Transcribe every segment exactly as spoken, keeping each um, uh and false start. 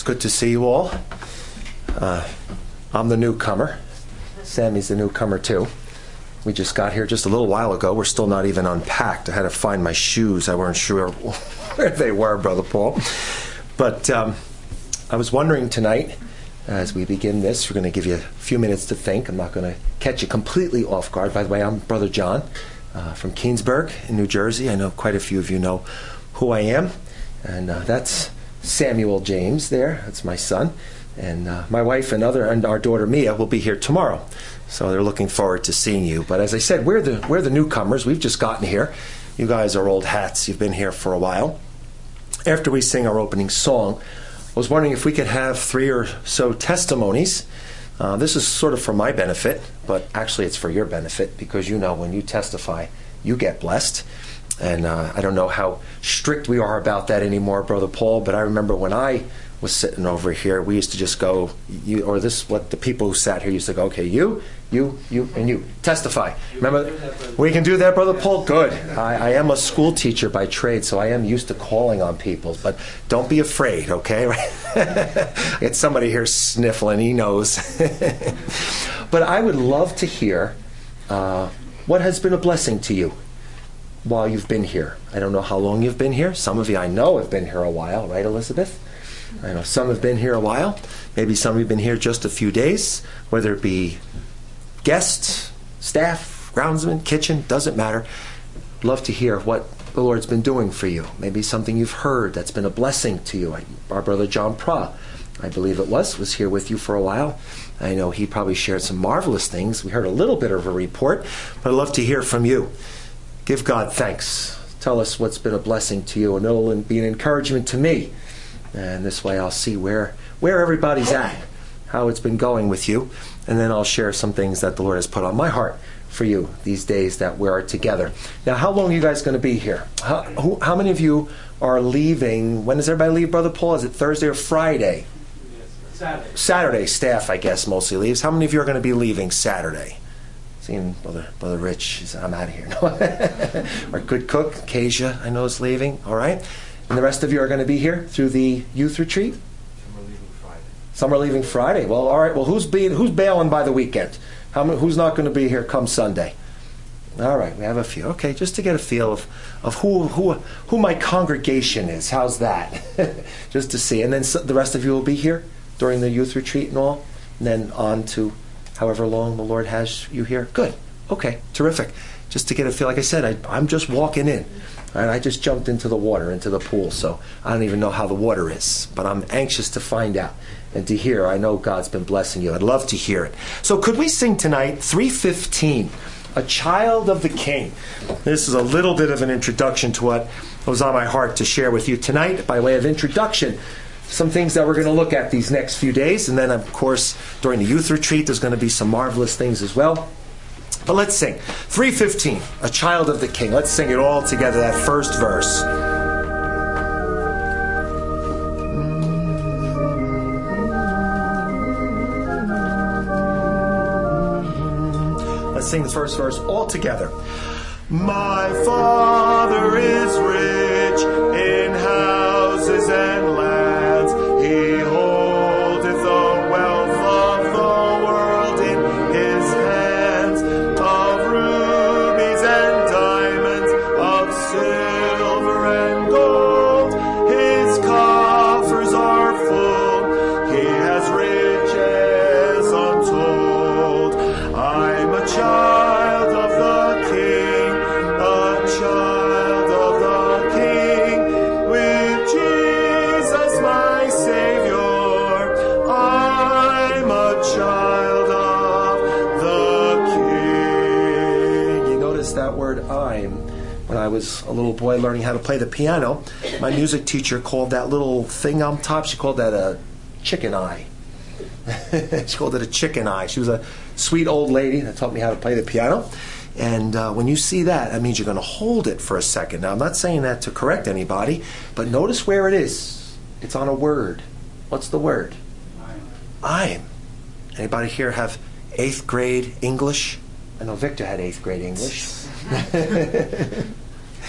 good to see you all. Uh, I'm the newcomer. Sammy's the newcomer too. We just got here just a little while ago. We're still not even unpacked. I had to find my shoes. I weren't sure where they were, Brother Paul. But um, I was wondering tonight, as we begin this, we're going to give you a few minutes to think. I'm not going to catch you completely off guard. By the way, I'm Brother John uh, from Keansburg in New Jersey. I know quite a few of you know who I am. And uh, that's Samuel James there. That's my son. And uh, my wife and other and our daughter Mia will be here tomorrow. So they're looking forward to seeing you. But as I said, we're the we're the newcomers. We've just gotten here. You guys are old hats. You've been here for a while. After we sing our opening song, I was wondering if we could have three or so testimonies. Uh, this is sort of for my benefit, but actually it's for your benefit, because you know when you testify, you get blessed. And uh, I don't know how strict we are about that anymore, Brother Paul, but I remember when I was sitting over here, we used to just go, you, or this, what the people who sat here used to go, okay, you, you, you, and you, testify. Remember, we can do that, Brother Paul? Good. I, I am a school teacher by trade, so I am used to calling on people, but don't be afraid, okay? I get somebody here sniffling, he knows. But I would love to hear uh, what has been a blessing to you while you've been here. I don't know how long you've been here. Some of you I know have been here a while, right, Elizabeth? I know some have been here a while. Maybe some of you have been here just a few days, whether it be guests, staff, groundsmen, kitchen, doesn't matter. Love to hear what the Lord's been doing for you. Maybe something you've heard that's been a blessing to you. Our brother John Pra, I believe it was, was here with you for a while. I know he probably shared some marvelous things. We heard a little bit of a report, but I'd love to hear from you. Give God thanks. Tell us what's been a blessing to you, and it'll be an encouragement to me. And this way I'll see where where everybody's at, how it's been going with you, and then I'll share some things that the Lord has put on my heart for you these days that we are together. Now, how long are you guys going to be here? How, who, how many of you are leaving? When does everybody leave, Brother Paul? Is it Thursday or Friday? Saturday. Saturday. Staff, I guess, mostly leaves. How many of you are going to be leaving Saturday? Seeing Brother Brother Rich, he's, I'm out of here. Our good cook, Kasia, I know is leaving. All right. And the rest of you are going to be here through the youth retreat? Some are leaving Friday. Some are leaving Friday. Well, all right. Well, who's being, who's bailing by the weekend? How many, who's not going to be here come Sunday? All right. We have a few. Okay, just to get a feel of, of who who who my congregation is. How's that? Just to see. And then so, the rest of you will be here during the youth retreat and all? And then on to however long the Lord has you here? Good. Okay. Terrific. Just to get a feel. Like I said, I, I'm just walking in. And I just jumped into the water, into the pool, so I don't even know how the water is. But I'm anxious to find out and to hear. I know God's been blessing you. I'd love to hear it. So could we sing tonight three fifteen, A Child of the King? This is a little bit of an introduction to what was on my heart to share with you tonight by way of introduction. Some things that we're going to look at these next few days. And then, of course, during the youth retreat, there's going to be some marvelous things as well. But let's sing. three fifteen, A Child of the King. Let's sing it all together, that first verse. Let's sing the first verse all together. My Father is rich in houses and lands. He holdeth the wealth of the world in his hands. Of rubies and diamonds, of silver and gold, his coffers are full. He has riches untold. I'm a child of the King, a child of the King, with Jesus my Savior. I'm a child of the King. You notice that word "I'm." When I was a little boy learning how to play the piano, my music teacher called that little thing on top, she called that a chicken eye. She called it a chicken eye. She was a sweet old lady that taught me how to play the piano. And uh, when you see that, that means you're going to hold it for a second. Now, I'm not saying that to correct anybody, but notice where it is. It's on a word. What's the word? I'm. Anybody here have eighth grade English? I know Victor had eighth grade English.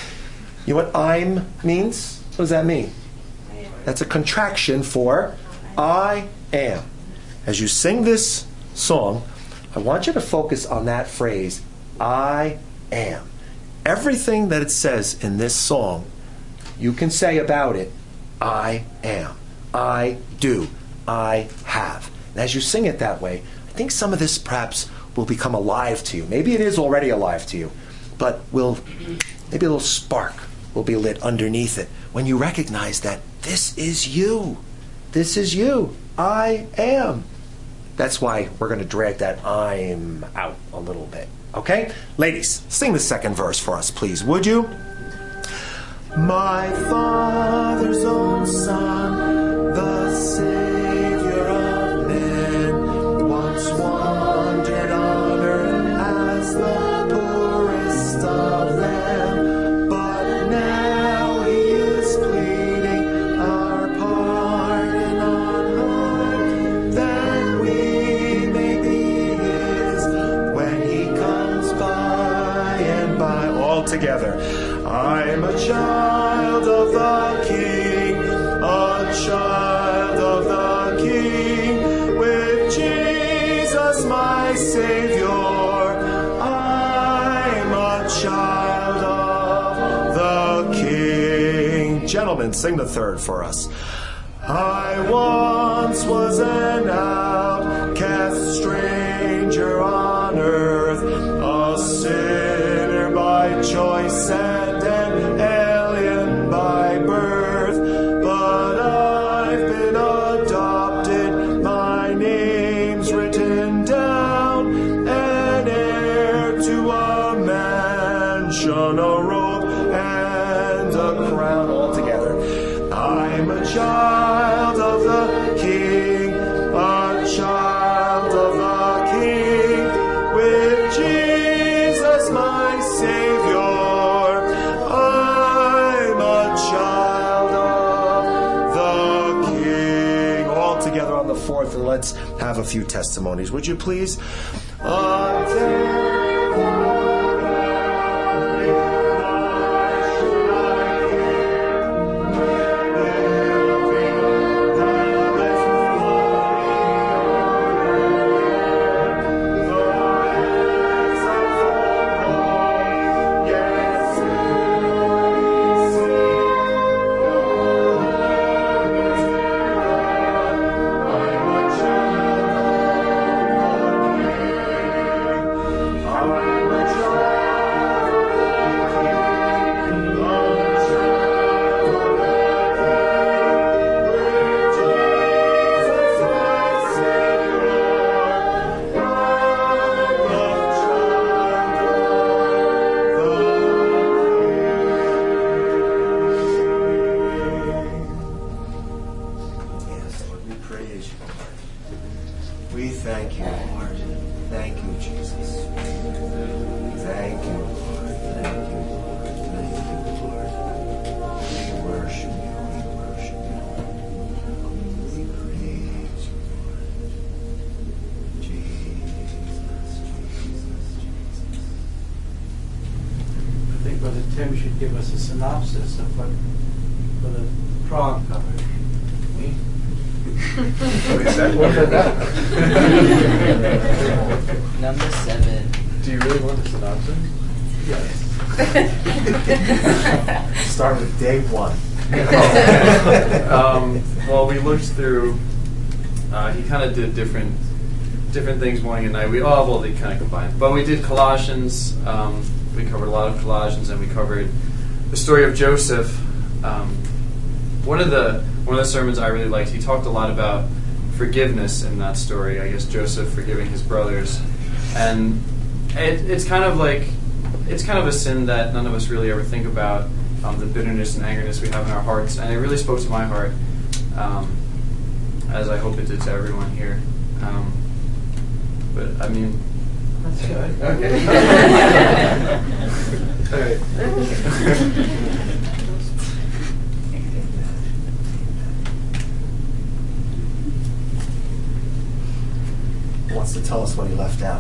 You know what I'm means? What does that mean? That's a contraction for I am. As you sing this song, I want you to focus on that phrase, I am. Everything that it says in this song, you can say about it, I am. I do. I have. And as you sing it that way, I think some of this perhaps will become alive to you. Maybe it is already alive to you, but will maybe a little spark will be lit underneath it when you recognize that this is you. This is you. I am. That's why we're going to drag that I'm out a little bit. Okay? Ladies, sing the second verse for us, please, would you? My Father's own Son, the Savior of men, once wandered on earth as the poorest of them, but now he is pleading our pardon on high, that we may be his when he comes by and by. All together. I'm a child of the King, a child of the King, with Jesus my Savior. I'm a child of the King. Gentlemen, sing the third for us. I once was an outcast stranger on earth, a sinner by choice and an alien by birth, but I've been adopted, my name's written down, an heir to a mansion, a robe and a crown. All together. I'm a child of the King, a child of the King, with Jesus my Savior. I'm a child of the King. All together on the fourth, and let's have a few testimonies. Would you please? Uh, we thank you, Lord. Thank you, Jesus. Thank you, Lord. Thank you, Lord. Thank you, Lord. We worship you. We worship you. We praise you, Lord. Jesus, Jesus, Jesus. I think Brother Tim should give us a synopsis of what Brother Prague covered. Me? Number seven. Do you really want the synopsis? Yes. Start with day one. um, well, we looked through. Uh, he kind of did different, different things morning and night. We oh well, they kind of combined. But we did Colossians. Um, we covered a lot of Colossians, and we covered the story of Joseph. Um, one of the one of the sermons I really liked. He talked a lot about forgiveness in that story. I guess Joseph forgiving his brothers, and it, it's kind of like it's kind of a sin that none of us really ever think about. Um, the bitterness and angerness we have in our hearts, and it really spoke to my heart, um, as I hope it did to everyone here. Um, but I mean, That's good. okay. All right. Wants to tell us what he left out.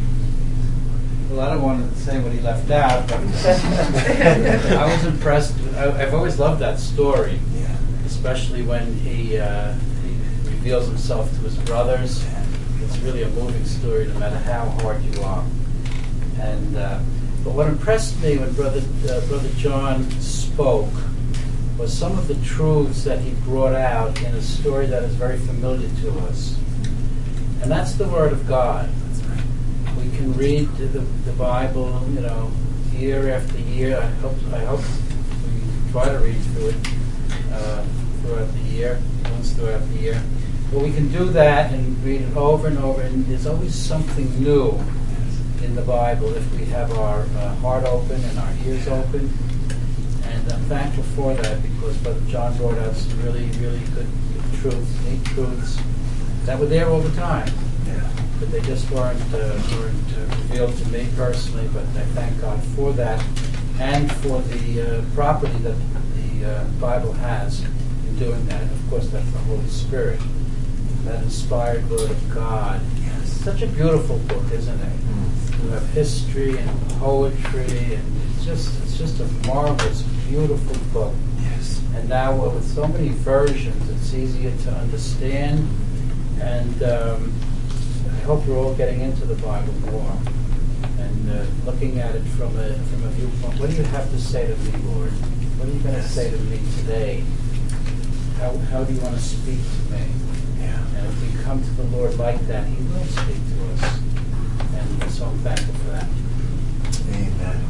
Well, I don't want to say what he left out, but I was impressed I, I've always loved that story, Yeah. especially when he, uh, he reveals himself to his brothers. It's really a moving story, no matter how hard you are. And uh, but what impressed me when Brother uh, Brother John spoke was some of the truths that he brought out in a story that is very familiar to us, and that's the Word of God. We can read the, the Bible, you know, year after year. I hope I hope we try to read through it uh, throughout the year, once throughout the year. But we can do that and read it over and over, and there's always something new in the Bible if we have our uh, heart open and our ears open. And I'm thankful for that, because Brother John brought out some really, really good, good truths, neat truths that were there all the time. Yeah. But they just weren't uh, weren't uh, revealed to me personally. But I thank God for that, and for the uh, property that the uh, Bible has in doing that. And of course, that's the Holy Spirit, that inspired Word of God. Yes. Such a beautiful book, isn't it? Mm. You have history and poetry, and it's just it's just a marvelous, beautiful book. Yes. And now uh, with so many versions, it's easier to understand. And um, I hope we're all getting into the Bible more and uh, looking at it from a from a viewpoint. What do you have to say to me, Lord? What are you going to Yes. say to me today? How how do you want to speak to me? Yeah. And if we come to the Lord like that, He will speak to us. And so I'm thankful for that. Amen.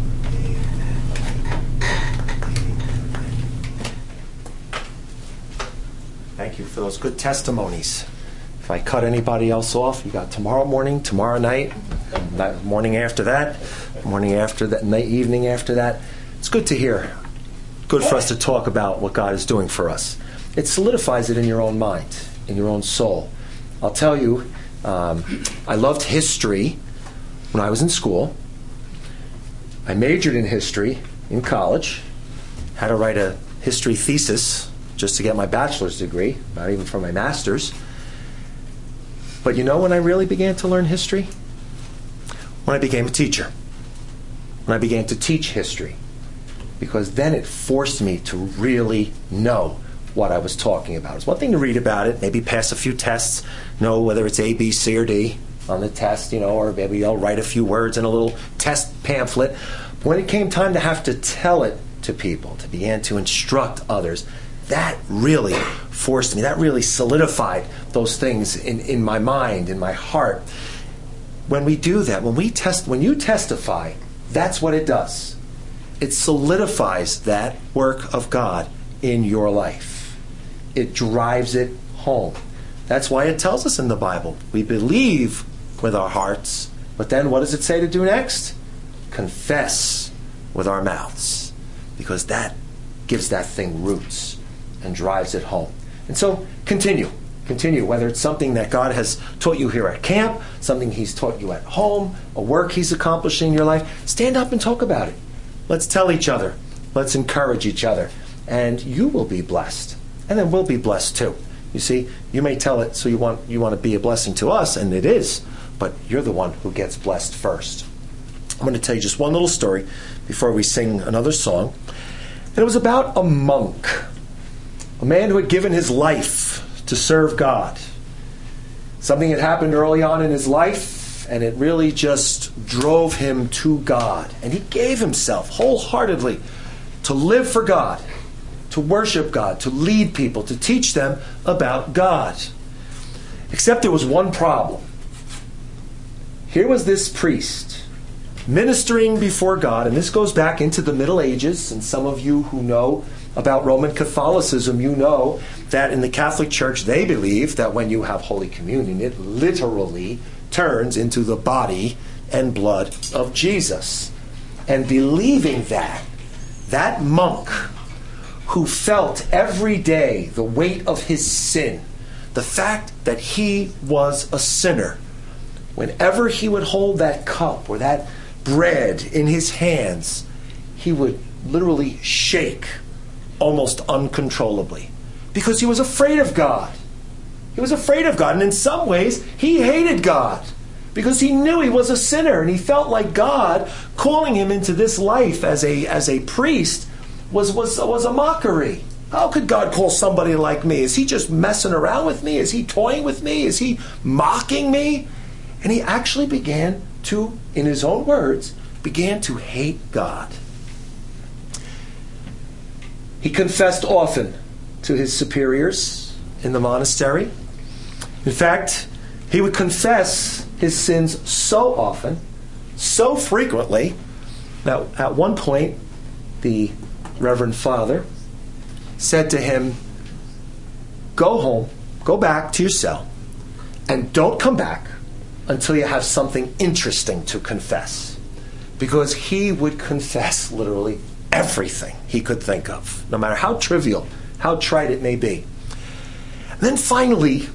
Thank you for those good testimonies. If I cut anybody else off, you got tomorrow morning, tomorrow night, night morning after that, morning after that, night, evening after that. It's good to hear. Good for us to talk about what God is doing for us. It solidifies it in your own mind, in your own soul. I'll tell you, um, I loved history when I was in school. I majored in history in college. Had to write a history thesis just to get my bachelor's degree, not even for my master's. But you know when I really began to learn history? When I became a teacher. When I began to teach history. Because then it forced me to really know what I was talking about. It's one thing to read about it, maybe pass a few tests, know whether it's A, B, C, or D on the test, you know, or maybe I'll write a few words in a little test pamphlet. When it came time to have to tell it to people, to begin to instruct others, that really forced me, that really solidified those things in, in my mind, in my heart. When we do that, when we test, when you testify, that's what it does. It solidifies that work of God in your life. It drives it home. That's why it tells us in the Bible, we believe with our hearts, but then what does it say to do next? Confess with our mouths. Because that gives that thing roots and drives it home. And so, continue. Continue, whether it's something that God has taught you here at camp, something He's taught you at home, a work He's accomplishing in your life, stand up and talk about it. Let's tell each other. Let's encourage each other. And you will be blessed. And then we'll be blessed too. You see, you may tell it so you want you want to be a blessing to us, and it is, but you're the one who gets blessed first. I'm going to tell you just one little story before we sing another song. And it was about a monk, a man who had given his life to serve God. Something had happened early on in his life, and it really just drove him to God. And he gave himself wholeheartedly to live for God, to worship God, to lead people, to teach them about God. Except there was one problem. Here was this priest ministering before God, and this goes back into the Middle Ages, and some of you who know about Roman Catholicism, you know that in the Catholic Church they believe that when you have Holy Communion, it literally turns into the body and blood of Jesus. And believing that, that monk who felt every day the weight of his sin, the fact that he was a sinner, whenever he would hold that cup or that bread in his hands, he would literally shake almost uncontrollably because he was afraid of God. He was afraid of God, and in some ways he hated God because he knew he was a sinner, and he felt like God calling him into this life as a as a priest was, was, was a mockery. How could God call somebody like me? Is he just messing around with me? Is he toying with me? Is he mocking me? And he actually began to, in his own words, began to hate God. He confessed often to his superiors in the monastery. In fact, he would confess his sins so often, so frequently, that at one point, the Reverend Father said to him, go home, go back to your cell, and don't come back until you have something interesting to confess. Because he would confess literally everything he could think of, no matter how trivial, how trite it may be. And then finally,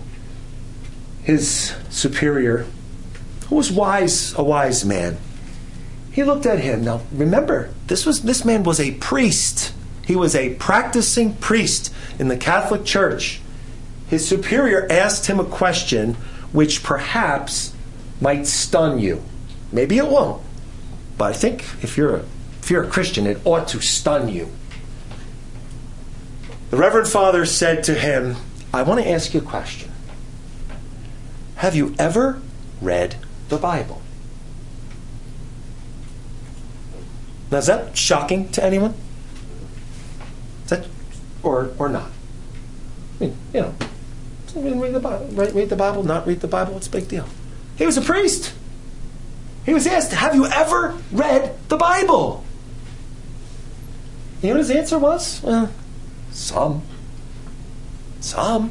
his superior, who was wise, a wise man, he looked at him. Now, remember, this was this man was a priest. He was a practicing priest in the Catholic Church. His superior asked him a question which perhaps might stun you. Maybe it won't. But I think if you're a, if you're a Christian, it ought to stun you. The Reverend Father said to him, I want to ask you a question. Have you ever read the Bible? Now, is that shocking to anyone? Is that, or or not? I mean, you know, read the Bible, read the Bible, not read the Bible, what's the big deal? He was a priest. He was asked, have you ever read the Bible? You know what his answer was? Well, some. Some.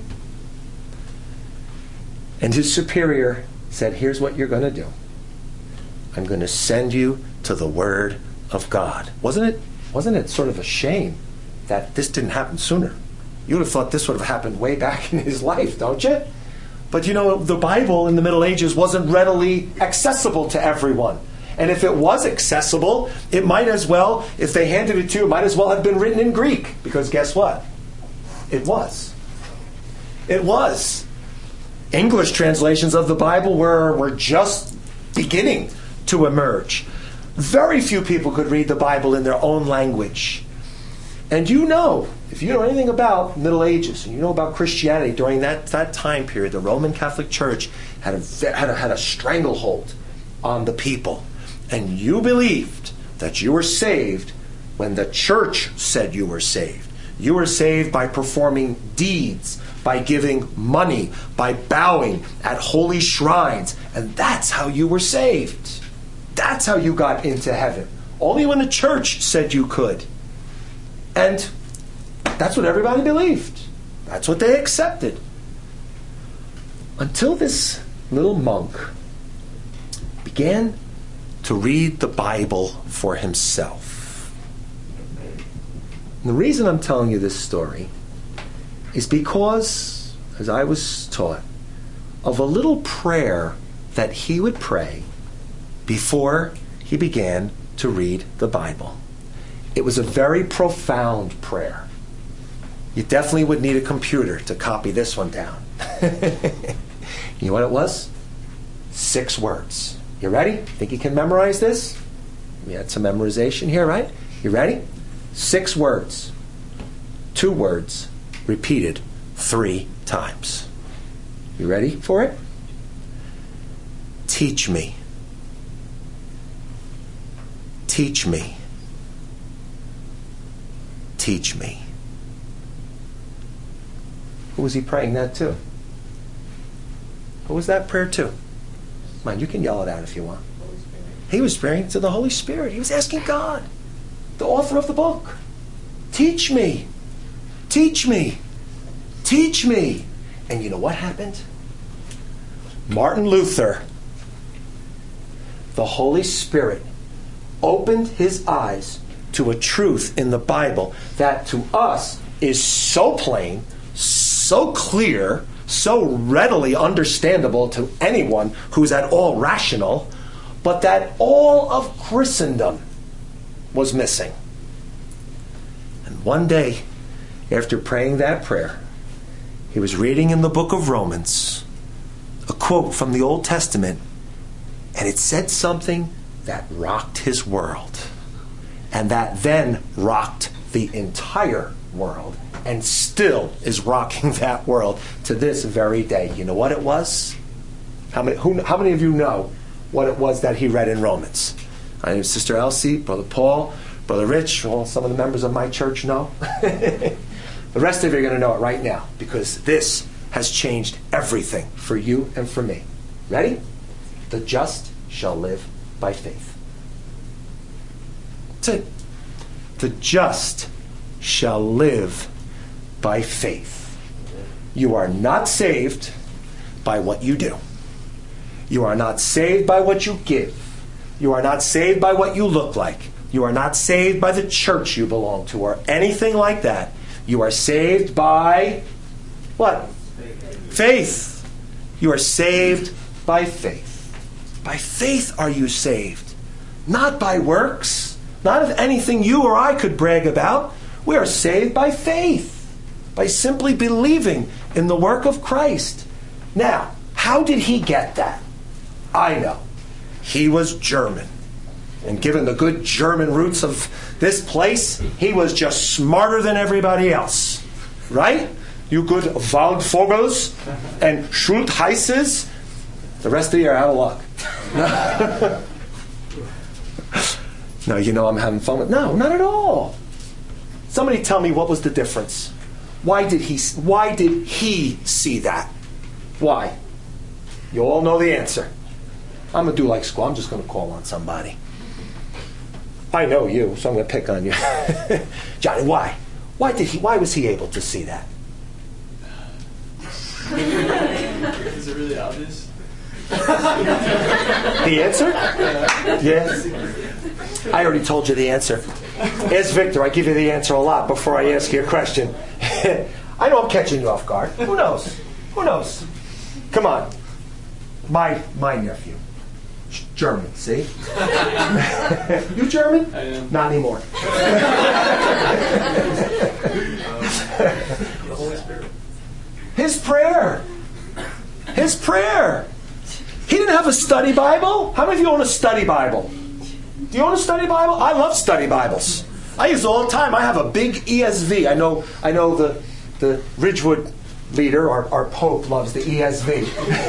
And his superior said, here's what you're going to do. I'm going to send you to the Word of God. Wasn't it, wasn't it sort of a shame that this didn't happen sooner? You would have thought this would have happened way back in his life, don't you? But you know, the Bible in the Middle Ages wasn't readily accessible to everyone. And if it was accessible, it might as well, if they handed it to you, it might as well have been written in Greek. Because guess what? It was. It was. English translations of the Bible were, were just beginning to emerge. Very few people could read the Bible in their own language. And you know, if you know anything about Middle Ages, and you know about Christianity during that, that time period, the Roman Catholic Church had a, had a, had a stranglehold on the people. And you believed that you were saved when the church said you were saved. You were saved by performing deeds, by giving money, by bowing at holy shrines. And that's how you were saved. That's how you got into heaven. Only when the church said you could. And that's what everybody believed. That's what they accepted. Until this little monk began to read the Bible for himself. And the reason I'm telling you this story is because, as I was taught, of a little prayer that he would pray before he began to read the Bible. It was a very profound prayer. You definitely would need a computer to copy this one down. You know what it was? Six words. You ready? Think you can memorize this? We had some memorization here, right? You ready? Six words. Two words repeated three times. You ready for it? Teach me. Teach me. Teach me. Who was he praying that to? Who was that prayer to? Mind, you can yell it out if you want. He was praying to the Holy Spirit. He was asking God, the author of the book, teach me. Teach me. Teach me. And you know what happened? Martin Luther, the Holy Spirit, opened his eyes to a truth in the Bible that to us is so plain, so clear, so readily understandable to anyone who's at all rational, but that all of Christendom was missing. And one day, after praying that prayer, he was reading in the book of Romans a quote from the Old Testament, and it said something that rocked his world. And that then rocked the entire world and still is rocking that world to this very day. You know what it was? How many, who, how many of you know what it was that he read in Romans? I know Sister Elsie, Brother Paul, Brother Rich, well, some of the members of my church know. The rest of you are going to know it right now because this has changed everything for you and for me. Ready? The just shall live by faith. That's it. The just shall live by faith. You are not saved by what you do. You are not saved by what you give. You are not saved by what you look like. You are not saved by the church you belong to or anything like that. You are saved by what? Faith. You are saved by faith. By faith are you saved. Not by works. Not of anything you or I could brag about. We are saved by faith. By simply believing in the work of Christ. Now, how did he get that? I know. He was German. And given the good German roots of this place, he was just smarter than everybody else. Right? You good Waldvogels and Schultheises. The rest of you are out of luck. No, you know I'm having fun with. No, not at all. Somebody tell me what was the difference. Why did he why did he see that? Why? You all know the answer. I'm going to do like school. I'm just going to call on somebody. I know you, so I'm going to pick on you. Johnny, why? Why did he why was he able to see that? Is it really obvious? The answer? Yes. I already told you the answer. Ask Victor. I give you the answer a lot before I ask you a question. I know I'm catching you off guard. Who knows? Who knows? Come on. My my nephew. German, see? You German? I am. Not anymore. The Holy Spirit. His prayer. His prayer. He didn't have a study Bible. How many of you own a study Bible? Do you own a study Bible? I love study Bibles. I use it all the time. I have a big E S V. I know I know the the Ridgewood leader, our, our Pope, loves the E S V.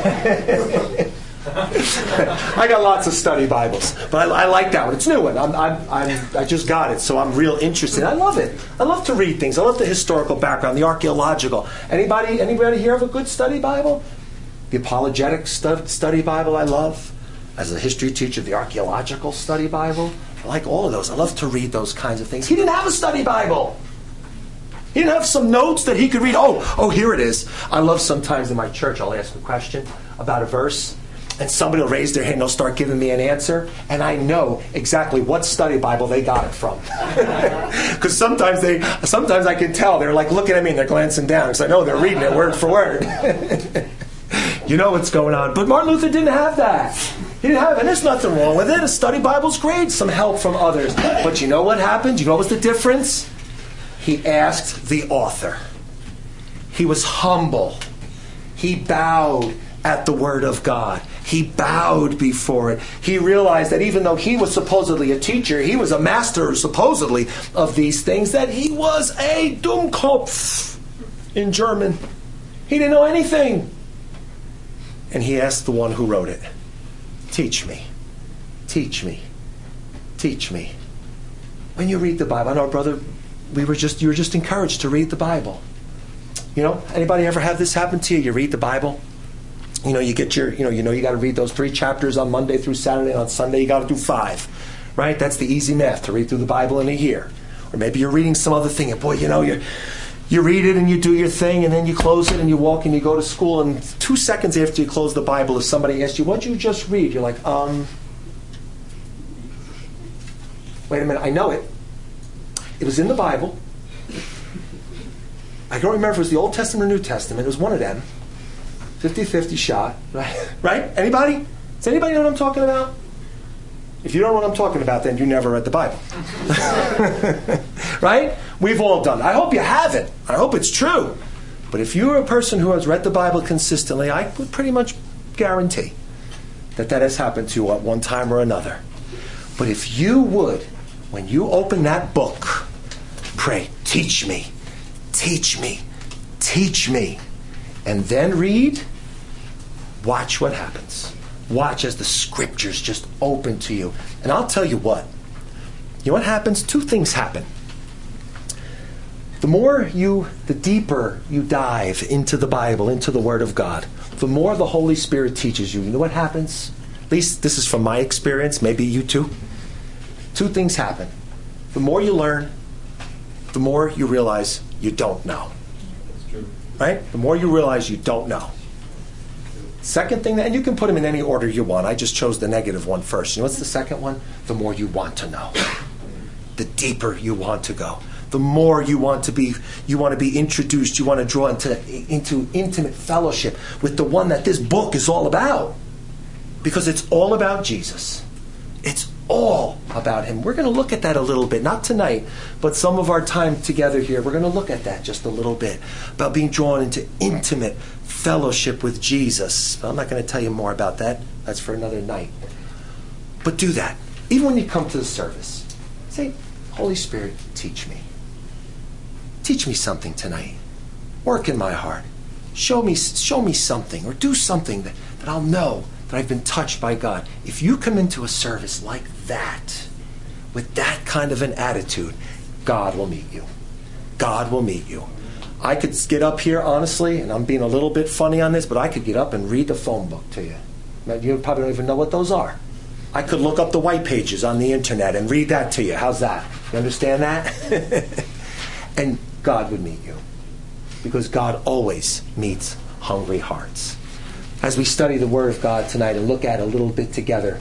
I got lots of study Bibles, but I, I like that one. It's a new one. I'm, I'm, I'm, I just got it, so I'm real interested. I love it. I love to read things. I love the historical background, the archaeological. Anybody, anybody here have a good study Bible? The apologetic stu- study Bible I love. As a history teacher, the archaeological study Bible. I like all of those. I love to read those kinds of things. He didn't have a study Bible. He didn't have some notes that he could read. Oh, oh, here it is. I love sometimes in my church, I'll ask a question about a verse, and somebody will raise their hand and they'll start giving me an answer, and I know exactly what study Bible they got it from. Because sometimes they, sometimes I can tell. They're like looking at me and they're glancing down because I know they're reading it word for word. You know what's going on. But Martin Luther didn't have that. He didn't have it. And there's nothing wrong with it. A study Bible's great. Some help from others. But you know what happened? You know what was the difference? He asked the author. He was humble. He bowed at the Word of God. He bowed before it. He realized that even though he was supposedly a teacher, he was a master, supposedly, of these things, that he was a Dummkopf in German. He didn't know anything. And he asked the one who wrote it, teach me, teach me, teach me. When you read the Bible, I know, brother, we were just you were just encouraged to read the Bible. You know, anybody ever have this happen to you? You read the Bible, you know, you get your, you know, you know, you got to read those three chapters on Monday through Saturday, and on Sunday you got to do five, right? That's the easy math to read through the Bible in a year. Or maybe you're reading some other thing, and boy, you know, you're. You read it and you do your thing, and then you close it and you walk and you go to school, and two seconds after you close the Bible, if somebody asks you, what'd you just read? You're like, um, wait a minute, I know it. It was in the Bible. I don't remember if it was the Old Testament or New Testament. It was one of them. fifty-fifty shot. Right? Right? Anybody? Does anybody know what I'm talking about? If you don't know what I'm talking about, then you never read the Bible. Right? We've all done it. I hope you have it. I hope it's true. But if you're a person who has read the Bible consistently, I would pretty much guarantee that that has happened to you at one time or another. But if you would When you open that book, pray, teach me, teach me, teach me. And then read, watch what happens. Watch as the scriptures just open to you. And I'll tell you what. You know what happens? Two things happen. The more you, the deeper you dive into the Bible, into the Word of God, the more the Holy Spirit teaches you. You know what happens? At least this is from my experience, maybe you too. Two things happen. The more you learn, the more you realize you don't know. That's true. Right? The more you realize you don't know. Second thing, and you can put them in any order you want. I just chose the negative one first. You know what's the second one? The more you want to know. The deeper you want to go. The more you want to be, you want to be introduced, you want to draw into, into intimate fellowship with the one that this book is all about. Because it's all about Jesus. It's all about Him. We're going to look at that a little bit, not tonight, but some of our time together here, we're going to look at that just a little bit, about being drawn into intimate fellowship with Jesus. But I'm not going to tell you more about that. That's for another night. But do that. Even when you come to the service, say, Holy Spirit, teach me. Teach me something tonight. Work in my heart. Show me, show me something, or do something that, that I'll know that I've been touched by God. If you come into a service like that, with that kind of an attitude, God will meet you. God will meet you. I could get up here, honestly, and I'm being a little bit funny on this, but I could get up and read the phone book to you. Now, you probably don't even know what those are. I could look up the white pages on the internet and read that to you. How's that? You understand that? And God would meet you. Because God always meets hungry hearts. As we study the Word of God tonight and look at it a little bit together,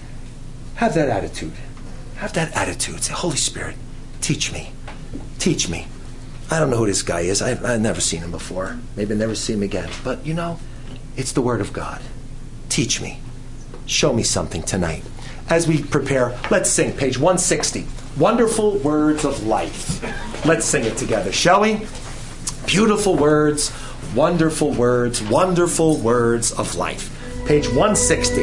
have that attitude. Have that attitude. Say, Holy Spirit, teach me. Teach me. I don't know who this guy is. I've, I've never seen him before. Maybe never see him again. But, you know, it's the Word of God. Teach me. Show me something tonight. As we prepare, let's sing page one sixty. Wonderful Words of Life. Let's sing it together, shall we? Beautiful words, wonderful words, wonderful words of life. Page one sixty.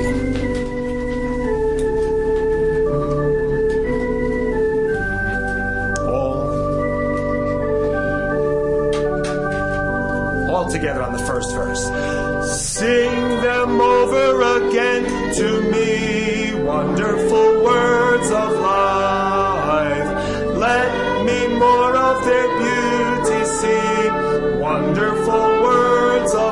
All together on the first verse. Sing them over again to me, wonderful words of life. Let me more of their beauty see, wonderful words of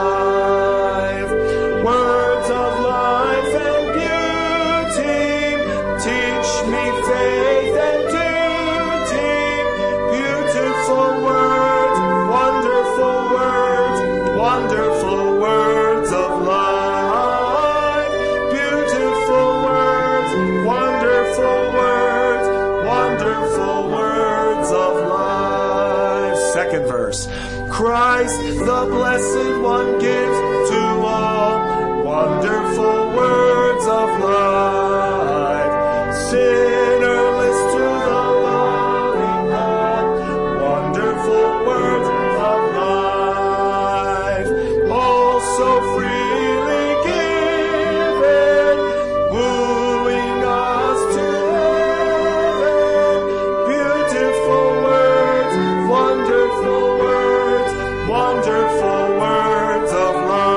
life. Words of life and beauty, teach me faith and duty. Beautiful words, wonderful words, wonderful words of life. Beautiful words, wonderful words, wonderful words of life. Second verse. Christ, the Blessed One, gives to all wonderful words of life. Sinnerless to the loving God, wonderful words of life. All so freely given, wooing us to heaven. Beautiful words, wonderful words, wonderful words of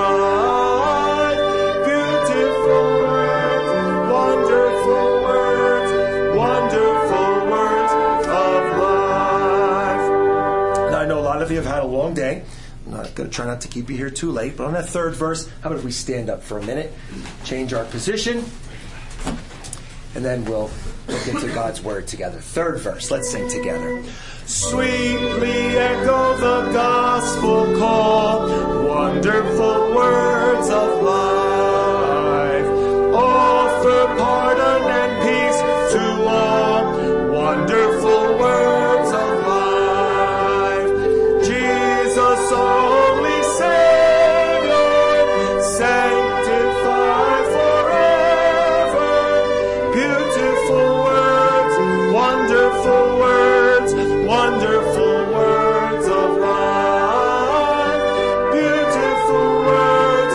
life. Beautiful words, wonderful words, wonderful words of life. Now I know a lot of you have had a long day. I'm not going to try not to keep you here too late, but on that third verse, how about if we stand up for a minute, change our position, and then we'll look into God's Word together. Third verse, let's sing together. Sweetly echo the gospel call, wonderful words of life. Offer pardon and peace to all, wonderful words of life. Jesus only Savior, sanctify forever. Beautiful words, wonderful words, wonderful words of life. Beautiful words,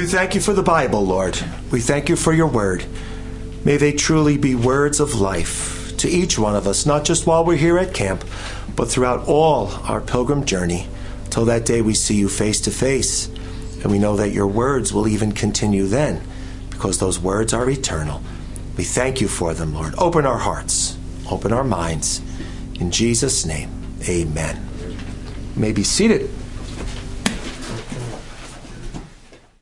do thank you for the Bible, Lord. We thank you for your word. May they truly be words of life to each one of us, not just while we're here at camp, but throughout all our pilgrim journey, till that day we see you face to face. And we know that your words will even continue then, because those words are eternal. We thank you for them, Lord. Open our hearts, open our minds. In Jesus' name, amen. You may be seated.